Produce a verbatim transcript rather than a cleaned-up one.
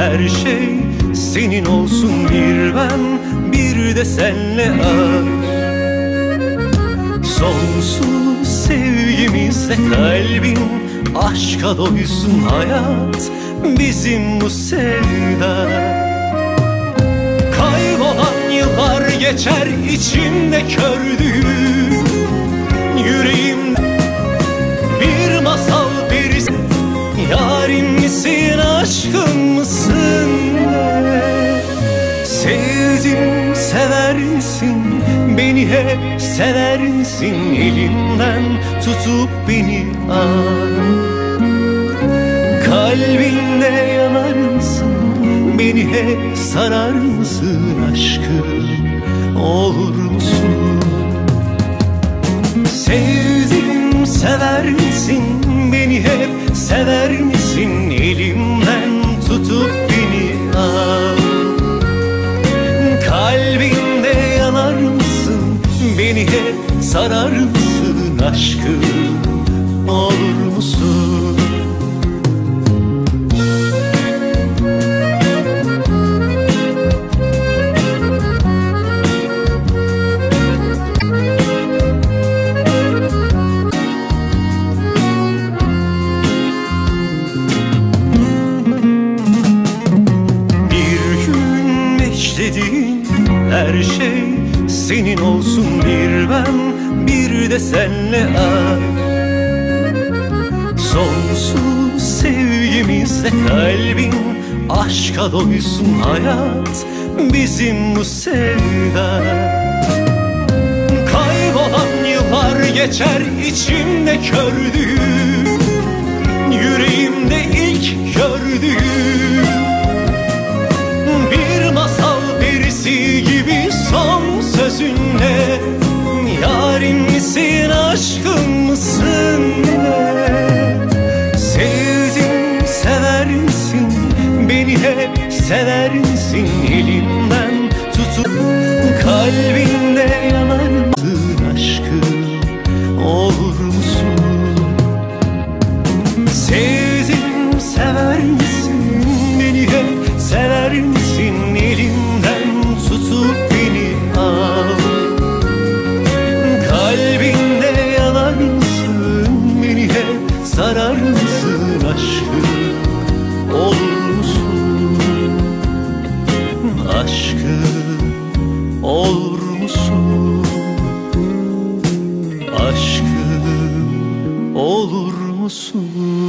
Her şey senin olsun, bir ben bir de senle aşk. Sonsuz sevgimizle kalbin aşka doysun, hayat bizim bu sevda. Kaybolan yıllar geçer içimde kördüğüm, yüreğimde bir masal perisi. Yarim misin, aşkım mısın? Sevdim, sever misin? Beni hep sever misin? Elimden tutup beni al. Kalbinde yanar mısın? Beni hep sarar mısın? Aşkım olur musun? Sevdim, sever misin? Beni hep sever misin? Elimden tutup beni al. Kalbinde yanar mısın? Beni hep sarar mısın? Aşkım olur musun? Dediğin her şey senin olsun, bir ben bir de senle aşk. Sonsuz sevgimizle kalbin aşka doysun, hayat bizim bu sevda. Kaybolan yıllar geçer içimde kördüğüm, yüreğimde ilk gördüğüm bir masal perisi gibi son sözünle. Yarim misin, aşkım mısın? Sevdim, sever misin? Beni hep sever misin? Elimden tutup kalbinde yanar mısın? Aşkım olur musun? Sevdim, sever misin? Beni hep sever misin? Elimden tutup beni al. Kalbinde yanar mısın? Beni hep sarar mısın? Aşkım olur musun? Aşkım olur musun? Aşkım olur musun?